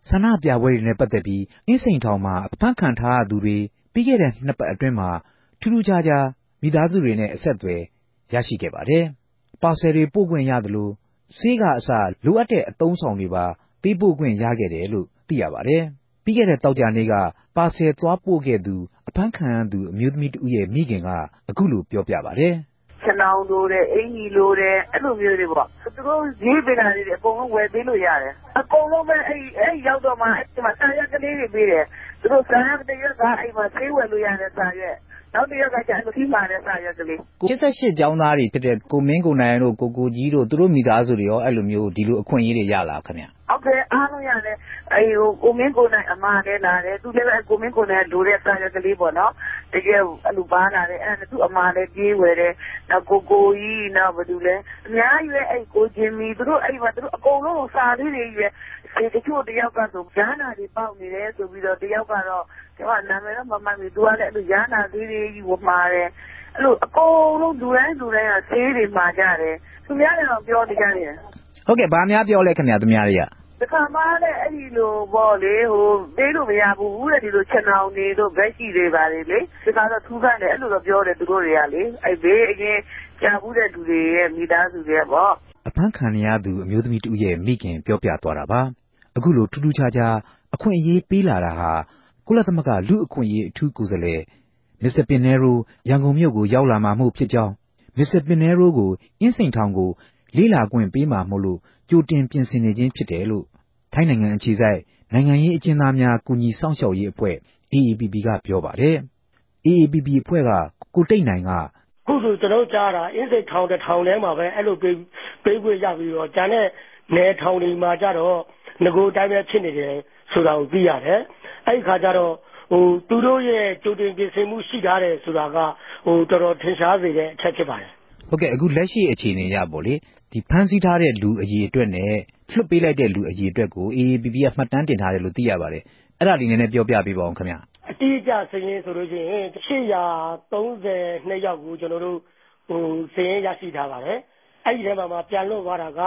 ဆန္ဒပြပွဲတွေနဲ့ပတ်သက်ပြီးအင်းစိန်ထောင်မှာအဖမ်းခံထားရသူတွေပြီးခဲ့တဲ့နှစ်ပတ်အတွင်းမှာထူးထူးခြားခြားမိသားစုတွေနဲ့အဆက်အသွယ်ရရှိခဲ့ပါတယ်။ပါဆယ်တွေပို့ခွင့်ရသလိုဆေးကအစလိုအပ်တဲ့အသုံးဆောင်တွေပါပေးပို့ခွင့်ရခဲ့တယ်လို့သိရပါတယ်။ပြီးခဲ့တဲ့တောက်ကြနေ့ကပါဆယ်သွားပို့ခဲ့သူအဖမ်းခံရသူအမျိုးသမီးတဦးရဲ့မိခင်ကအခုလိုပြောပြပါတယ်။ခြံအောင်လိုတဲ့အင်ကြီးလိုတဲ့အဲ့လိုမျိုးတွေပေါ့သူတို့ရေးပေးတာတွေအကုန်လုံးဝယ်ပေးလို့ရတယ်အကုန်လုံးပဲအဲ့ရောက်တော့မှအဲ့မှာဆာရက်ကလေးတွေပေးတယ်သူတို့ဆာရက်တရက်ကအဲ့မှာဆေးဝယ်လို့ရတယ်ဆာရက်နောက်တရက်ကကျတော့ဒီမှာလည်းဆာရက်ကလေး 88ကျောင်းသားတွေဖြစ်တဲ့ကိုမင်းကိုနိုင်တို့ကိုကြီးတို့သူတို့မိသားစုတွေရောအဲ့လိုမျိုးဒီလိုအခွင့်အရေးတွေရလာခင်ဗျဟုတ်ကဲ့အားလုံးရတယ်ကိုမင်းကိုနိုင်အမလည်းလာတယ်သူလည်းပဲကိုမင်းကိုနိုင်လိုတဲ့ဆာရက်ကလေးပေါ့နော်တကယ်အဲ့လိုပါလာတယ်အဲ့ဒါသူ့အမလည်းပြေးဝယ်တယ်နောက်ကိုကြီးနောက်ဘာလို့လဲအများကြီးပဲအဲ့ကိုချင်းမီသူတို့အဲ့မှာသူတို့အကုန်လုံးစာလေးတွေပဲဒီတချို့တယောက်ကဆိုဂျာနာတွေပေါက်နေတယ်ဆိုပြီးတော့တယောက်ကတော့ဒီကနာမည်တော့မမှတ်ဘူးသူကလည်းအဲ့လိုဂျာနာသေးလေးကြီးဝမှာတယ်အဲ့လိုအကုန်လုံးလူတိုင်းကသေးတွေမှာကြတယ်သူများလည်းတော့ပြောနေကြတယ်ဟုတ်ကဲ့ဘာများပြောလဲခင်ဗျာသူများတွေကတခါမှလည်းအဲ့ဒီလိုပေါ့လေပေးလို့မရဘူးတဲ့ဒီလိုချက်နောင်နေတို့ဗက်ရှိတွေပါလေဒီကတော့ထူးခန့်တယ်အဲ့လိုတော့ပြောတယ်သူတို့တွေကလေအဲ့ဘေးအရင်ကြာဘူးတဲ့လူတွေရဲ့မိသားစုတွေပေါ့အဖမ်းခံရသူအမျိုးသမီးတဦးရဲ့မိခင်ပြောပြသွားတာပါအခုလိုထူးထူးခြားခြားအခွင့်အရေးပေးလာတာဟာကုလသမဂ္ဂလူ့အခွင့်အရေးအထူးကိုယ်စားလှယ်မစ္စတာပင်နဲရိုရန်ကုန်မြို့ကိုရောက်လာမှာမဟုတ်ဖြစ်ကြောင်းမစ္စတာပင်နဲရိုကိုအင်းစိန်ထောင်ကိုလေးလာခွင့်ပေးမှာမို့လို့ကြိုတင်ပြင်ဆင်နေခြင်းဖြစ်တယ်လို့ထိုင်းနိုင်ငံအခြေစိုက်နိုင်ငံရေးအကျဉ်းသားများကူညီစောင့်ရှောက်ရေးအဖွဲ့ AAPP ကပြောပါတယ်။ AAPP အဖွဲ့ကကိုတိတ်နိုင်ကခုဆိုကျွန်တော်ကြားတာအင်းစိန်ထောင်တစ်ထောင်ထဲမှာပဲအဲ့လိုပေးခွင့်ရပြီးတော့ဂျာနဲ့နယ်ထောင်တွေမှာကြတော့ငကိုတိုင်းပဲဖြစ်နေတယ်ဆိုတာကိုသိရတယ်။အဲ့ဒီခါကျတော့သူတို့ရဲ့ကြိုတင်ပြင်ဆင်မှုရှိထားတယ်ဆိုတာကတော်တော်ထင်ရှားစေတဲ့အချက်ဖြစ်ပါတယ်။ဟုတ်ကဲ့အခုလက်ရှိအခြေအနေရပေါ့လေဒီဖမ်းဆီးထားတဲ့လူအရေအတွက်နဲ့လွှတ်ပေးလိုက်တဲ့လူအရေအတွက်ကို AAPP ကမှတ်တမ်းတင်ထားတယ်လို့သိရပါတယ်။အဲ့ဒါလေးနည်းနည်းပြောပြပေးပါဦးခင်ဗျ။အတိအကျစာရင်းဆိုလို့ရှိရင်832ယောက်ကိုကျွန်တော်တို့စာရင်းရရှိထားပါတယ်။အဲ့ဒီထဲမှာပြန်လွတ်သွားတာက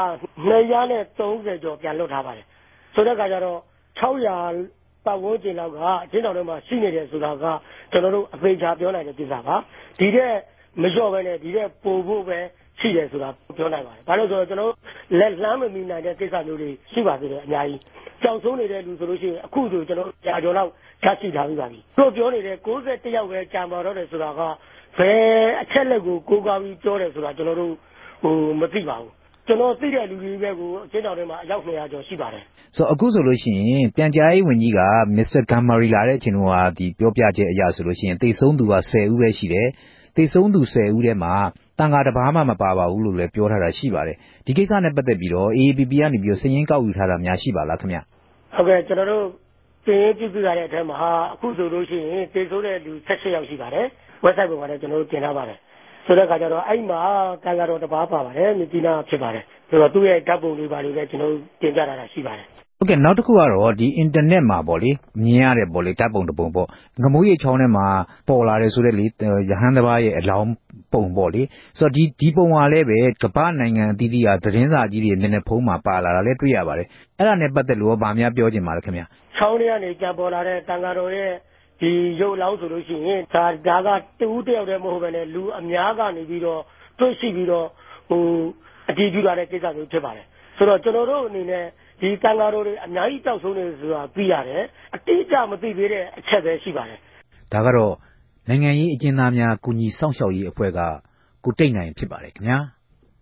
230ကျော်ပြန်လွတ်ထားပါတယ်။ဆိုတဲ့အခါကျတော့600ပတ်ဝန်းကျင်လောက်ကအကျဉ်းထောင်ထဲမှာရှိနေတယ်ဆိုတာကကျွန်တော်တို့အသေးချာပြောနိုင်တဲ့ကိစ္စပါဒီတဲ့မလျော့ပဲနဲ့ဒီတဲ့ပို့ဖို့ပဲရှိတယ်ဆိုတာပြောနိုင်ပါတယ်ဘာလို့ဆိုတော့ကျွန်တော်လက်လှမ်းမမီနိုင်တဲ့ကိစ္စမျိုးတွေရှိပါသေးတယ်အများကြီးကြောက်ဆုံးနေတဲ့လူဆိုလို့ရှိရင်အခုဆိုကျွန်တော်ကြာကျော်လောက်ရရှိထားပြီးပါပြီတို့ပြောနေတဲ့61ယောက်ပဲကြာမှာတော့တယ်ဆိုတာကဘယ်အချက်လက်ကိုကိုးကားပြီးပြောတယ်ဆိုတာကျွန်တော်တို့မသိပါဘူးကျွန်တော်သိတဲ့လူတွေပဲကိုအကျဉ်းထောင်ထဲမှာအယောက်200ကျော်ရှိပါတယ်ဆိုအခုဆိုလို့ရှိရင်ပြန်ကြားရေးဝန်ကြီးကမစ္စတာဂမ်မာရီလာတဲ့အချိန်ကဒီပြောပြချက်အရဆိုလို့ရှိရင်တိတ်ဆုံးသူက10ဦးပဲရှိတယ်တိတ်ဆုံးသူ10ဦးထဲမှာတန်ခါတစ်ပါးမှမပါပါဘူးလို့လည်းပြောထားတာရှိပါတယ်ဒီကိစ္စနဲ့ပတ်သက်ပြီးတော့ AAPP ကနေပြီးတော့စည်ရင်းကောက်ယူထားတာများရှိပါလားခင်ဗျဟုတ်ကဲ့ကျွန်တော်တို့စည်ရင်းပြုစုရတဲ့အထက်မှာအခုဆိုလို့ရှိရင်တိတ်ဆုံးတဲ့လူ16ယောက်ရှိပါတယ် website ပေါ်မှာလည်းကျွန်တော်တို့တင်ထားပါတယ်ဆိုတဲ့အခါကျတော့အဲ့မှာတန်ခါတော်တစ်ပါးပါပါတယ်မြတီနာဖြစ်ပါတယ်ဆိုတော့သူ့ရဲ့ဓာတ်ပုံတွေပါလို့လည်းကျွန်တော်တင်ပြထားတာရှိပါတယ်ဟုတ်ကဲ့နောက်တစ်ခုကတော့ဒီအင်တာနက်မှာပေါ့လေမြင်ရတယ်ပေါ့လေဓာတ်ပုံတစ်ပုံပေါ့ငမိုးရိပ်ချောင်းထဲမှာပေါ်လာတယ်ဆိုတဲ့လေရဟန်းတစ်ပါးရဲ့အလောင်းပုံပေါ့လေဆိုတော့ဒီပုံကလည်းပဲကမ္ဘာနိုင်ငံအသီးသီးကသတင်းစာကြီးတွေမျက်နှာဖုံးမှာပါလာတာလည်းတွေ့ရပါတယ်အဲ့ဒါနဲ့ပတ်သက်လို့ဗာများပြောချင်ပါလဲခင်ဗျချောင်းထဲကနေပြန်ပေါ်လာတဲ့တန်ခါတော်ရဲ့ဒီရုပ်လောင်းဆိုလို့ရှိရင်ဒါကတူးတယောက်တည်းမဟုတ်ဘဲနဲ့လူအများကနေပြီးတော့တွေ့ရှိပြီးတော့အတည်ပြုလာတဲ့ကိစ္စမျိုးဖြစ်ပါတယ်ဆိုတော့ကျွန်တော်တို့အနေနဲ့ဒီတန်ခါတော်တွေအများကြီးတောက်ဆုံးနေဆိုတာသိရတယ်အတိအကျမသိသေးတဲ့အချက်ပဲရှိပါတယ်ဒါကတော့နိုင်ငံရေးအကျဉ်းသားများကူညီစောင့်ရှောက်ရေးအဖွဲ့ကကိုတိတ်နိုင်ဖြစ်ပါတယ်ခင်ဗျာ